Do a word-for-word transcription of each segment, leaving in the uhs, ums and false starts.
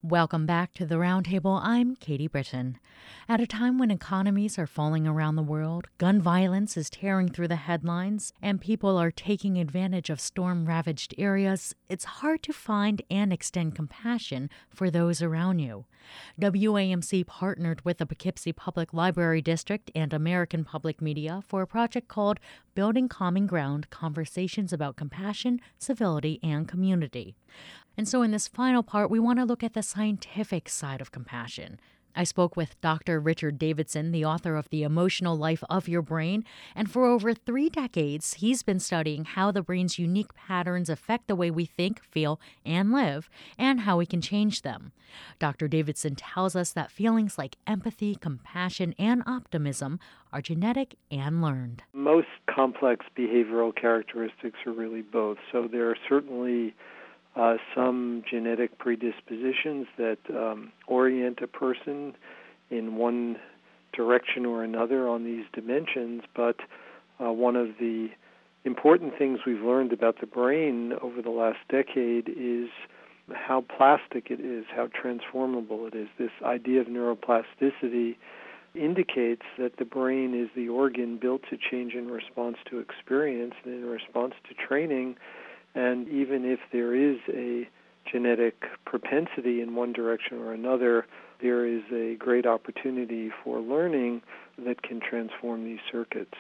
Welcome back to the Roundtable. I'm Katie Britton. At a time when economies are falling around the world, gun violence is tearing through the headlines, and people are taking advantage of storm-ravaged areas, it's hard to find and extend compassion for those around you. W A M C partnered with the Poughkeepsie Public Library District and American Public Media for a project called Building Common Ground: Conversations about Compassion, Civility, and Community. And so in this final part, we want to look at the scientific side of compassion. I spoke with Doctor Richard Davidson, the author of The Emotional Life of Your Brain, and for over three decades, he's been studying how the brain's unique patterns affect the way we think, feel, and live, and how we can change them. Doctor Davidson tells us that feelings like empathy, compassion, and optimism are genetic and learned. Most complex behavioral characteristics are really both, so there are certainly Uh, some genetic predispositions that um, orient a person in one direction or another on these dimensions, but uh, one of the important things we've learned about the brain over the last decade is how plastic it is, how transformable it is. This idea of neuroplasticity indicates that the brain is the organ built to change in response to experience and in response to training. And even if there is a genetic propensity in one direction or another, there is a great opportunity for learning that can transform these circuits.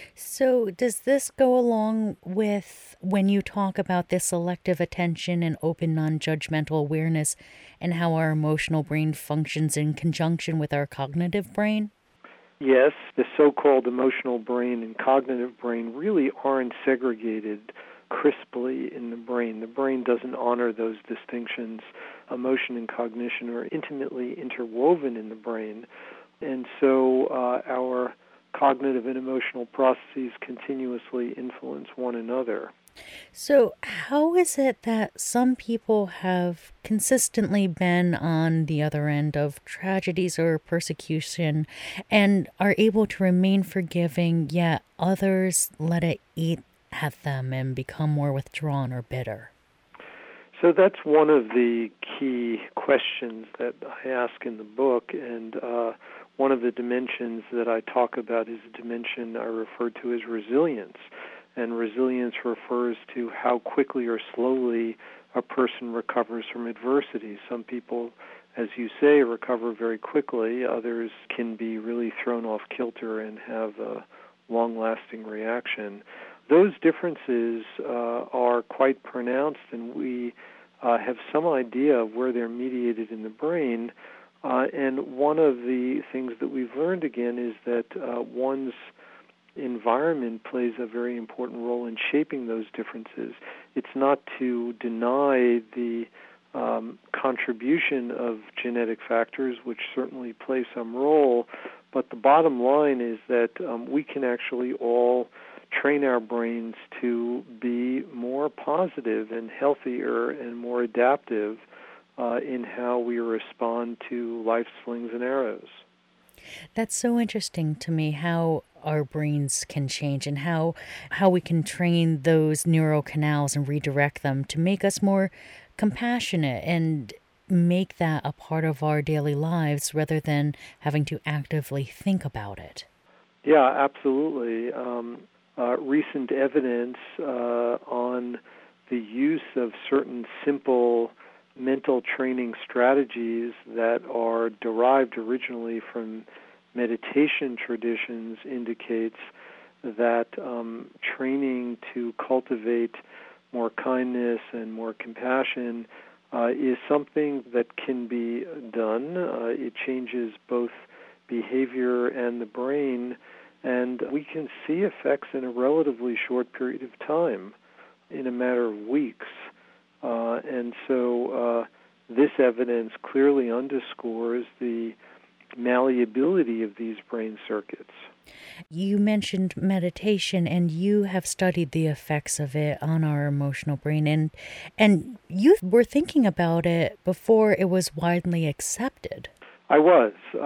So does this go along with when you talk about this selective attention and open non-judgmental awareness and how our emotional brain functions in conjunction with our cognitive brain? Yes, the so-called emotional brain and cognitive brain really aren't segregated crisply in the brain. The brain doesn't honor those distinctions. Emotion and cognition are intimately interwoven in the brain, and so uh, our cognitive and emotional processes continuously influence one another. So how is it that some people have consistently been on the other end of tragedies or persecution and are able to remain forgiving, yet others let it eat at them and become more withdrawn or bitter? So that's one of the key questions that I ask in the book, and uh, one of the dimensions that I talk about is a dimension I refer to as resilience. And resilience refers to how quickly or slowly a person recovers from adversity. Some people, as you say, recover very quickly. Others can be really thrown off kilter and have a long-lasting reaction. Those differences uh, are quite pronounced, and we uh, have some idea of where they're mediated in the brain. Uh, and one of the things that we've learned, again, is that uh, one's environment plays a very important role in shaping those differences. It's not to deny the um, contribution of genetic factors, which certainly play some role, but the bottom line is that um, we can actually all train our brains to be more positive and healthier and more adaptive uh, in how we respond to life's slings and arrows. That's so interesting to me, how our brains can change and how how we can train those neural canals and redirect them to make us more compassionate and make that a part of our daily lives rather than having to actively think about it. Yeah, absolutely. Um, uh, recent evidence uh, on the use of certain simple mental training strategies that are derived originally from meditation traditions indicates that um, training to cultivate more kindness and more compassion uh, is something that can be done. Uh, it changes both behavior and the brain, and we can see effects in a relatively short period of time, in a matter of weeks. Uh, and so uh, this evidence clearly underscores the malleability of these brain circuits. You mentioned meditation, and you have studied the effects of it on our emotional brain, and and you were thinking about it before it was widely accepted. I was. Uh,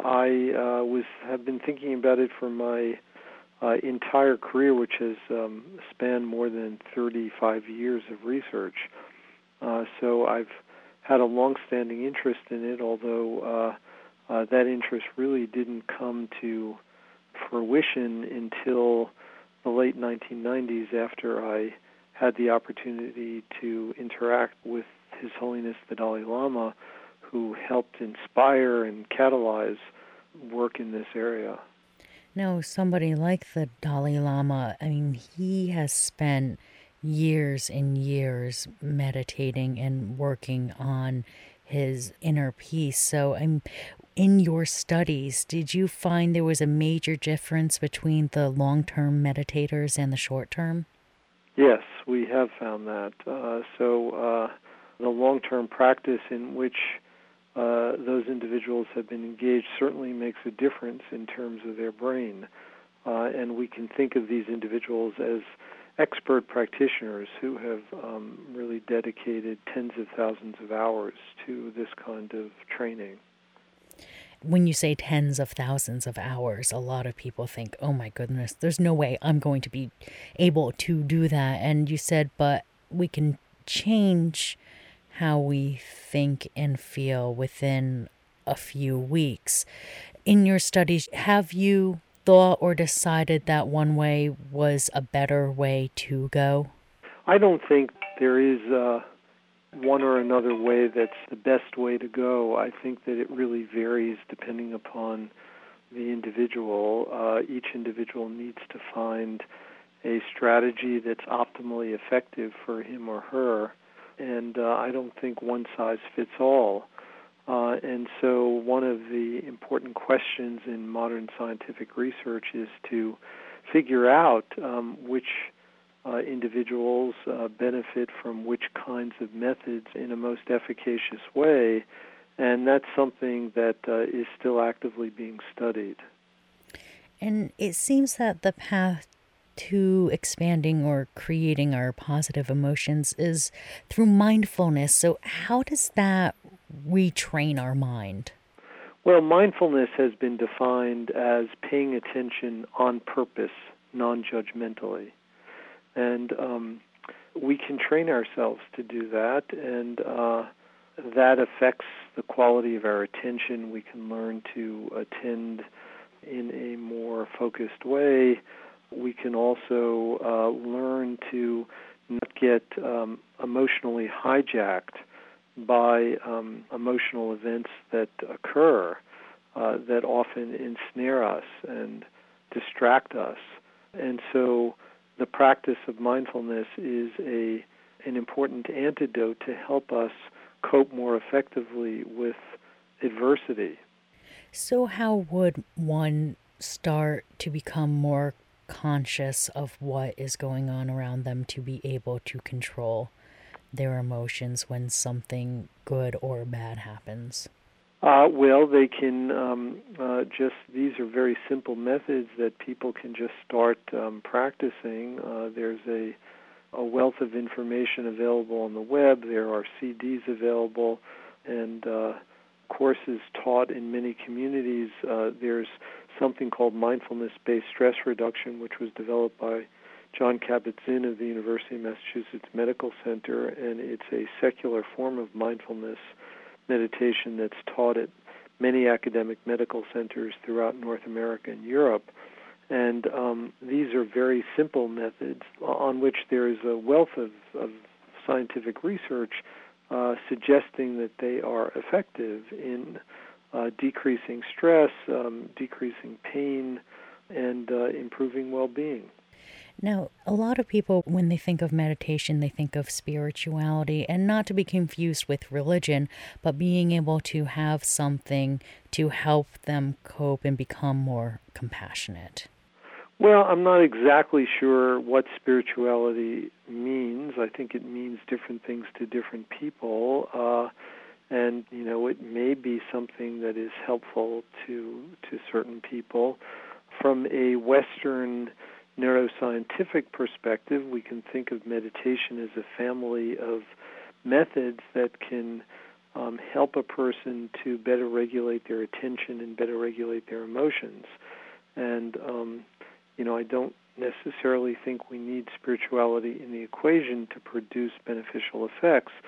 I uh, was have been thinking about it for my uh, entire career, which has um, spanned more than thirty-five years of research. Uh, so I've had a long-standing interest in it, although uh, uh, that interest really didn't come to fruition until the late nineteen nineties, after I had the opportunity to interact with His Holiness the Dalai Lama, who helped inspire and catalyze work in this area. Now, somebody like the Dalai Lama, I mean, he has spent years and years meditating and working on his inner peace. So, I'm in your studies, did you find there was a major difference between the long-term meditators and the short-term? Yes, we have found that. Uh, so uh, the long-term practice in which uh, those individuals have been engaged certainly makes a difference in terms of their brain. Uh, and we can think of these individuals as expert practitioners who have um, really dedicated tens of thousands of hours to this kind of training. When you say tens of thousands of hours, a lot of people think, oh my goodness, there's no way I'm going to be able to do that. And you said, but we can change how we think and feel within a few weeks. In your studies, have you thought or decided that one way was a better way to go? I don't think there is uh, one or another way that's the best way to go. I think that it really varies depending upon the individual. Uh, each individual needs to find a strategy that's optimally effective for him or her, and uh, I don't think one size fits all. Uh, and so one of the important questions in modern scientific research is to figure out um, which uh, individuals uh, benefit from which kinds of methods in a most efficacious way, and that's something that uh, is still actively being studied. And it seems that the path to expanding or creating our positive emotions is through mindfulness. So how does that retrain our mind? Well, mindfulness has been defined as paying attention on purpose, non-judgmentally. And um, we can train ourselves to do that, and uh, that affects the quality of our attention. We can learn to attend in a more focused way. We can also uh, learn to not get um, emotionally hijacked by um, emotional events that occur uh, that often ensnare us and distract us. And so the practice of mindfulness is a an important antidote to help us cope more effectively with adversity. So how would one start to become more conscious of what is going on around them to be able to control their emotions when something good or bad happens? Uh, well, they can um, uh, just, these are very simple methods that people can just start um, practicing. Uh, there's a, a wealth of information available on the web. There are C Ds available and uh, courses taught in many communities. Uh, there's something called mindfulness-based stress reduction, which was developed by John Kabat-Zinn of the University of Massachusetts Medical Center, and it's a secular form of mindfulness meditation that's taught at many academic medical centers throughout North America and Europe. And um, these are very simple methods on which there is a wealth of, of scientific research uh, suggesting that they are effective in uh, decreasing stress, um, decreasing pain, and uh, improving well-being. Now, a lot of people, when they think of meditation, they think of spirituality, and not to be confused with religion, but being able to have something to help them cope and become more compassionate. Well, I'm not exactly sure what spirituality means. I think it means different things to different people, uh, and you know, it may be something that is helpful to to certain people. From a Western neuroscientific perspective, we can think of meditation as a family of methods that can um, help a person to better regulate their attention and better regulate their emotions. And, um, you know, I don't necessarily think we need spirituality in the equation to produce beneficial effects,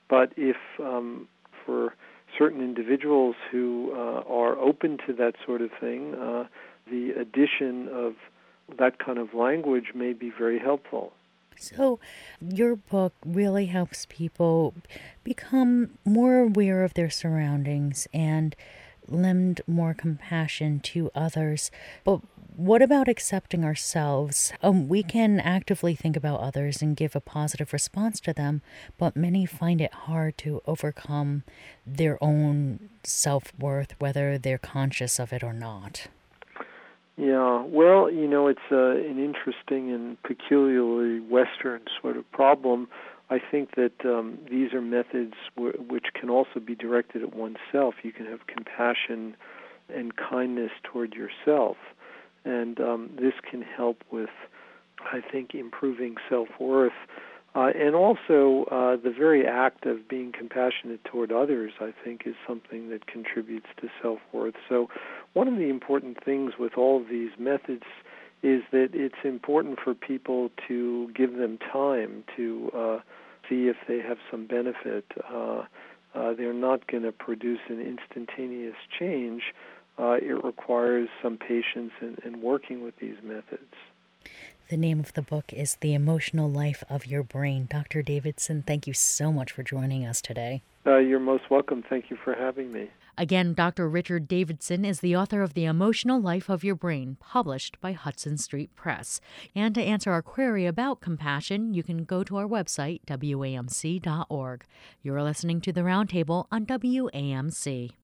But if um, for certain individuals who uh, are open to that sort of thing, uh, the addition of that kind of language may be very helpful. So your book really helps people become more aware of their surroundings and lend more compassion to others. But what about accepting ourselves? Um, we can actively think about others and give a positive response to them, but many find it hard to overcome their own self-worth, whether they're conscious of it or not. Yeah, well, you know, it's uh, an interesting and peculiarly Western sort of problem. I think that um, these are methods w- which can also be directed at oneself. You can have compassion and kindness toward yourself, and um, this can help with, I think, improving self-worth. Uh, and also, uh, the very act of being compassionate toward others, I think, is something that contributes to self-worth. So one of the important things with all of these methods is that it's important for people to give them time to uh, see if they have some benefit. Uh, uh, they're not going to produce an instantaneous change. Uh, it requires some patience in, in working with these methods. The name of the book is The Emotional Life of Your Brain. Doctor Davidson, thank you so much for joining us today. Uh, you're most welcome. Thank you for having me. Again, Doctor Richard Davidson is the author of The Emotional Life of Your Brain, published by Hudson Street Press. And to answer our query about compassion, you can go to our website, W A M C dot org. You're listening to The Roundtable on W A M C.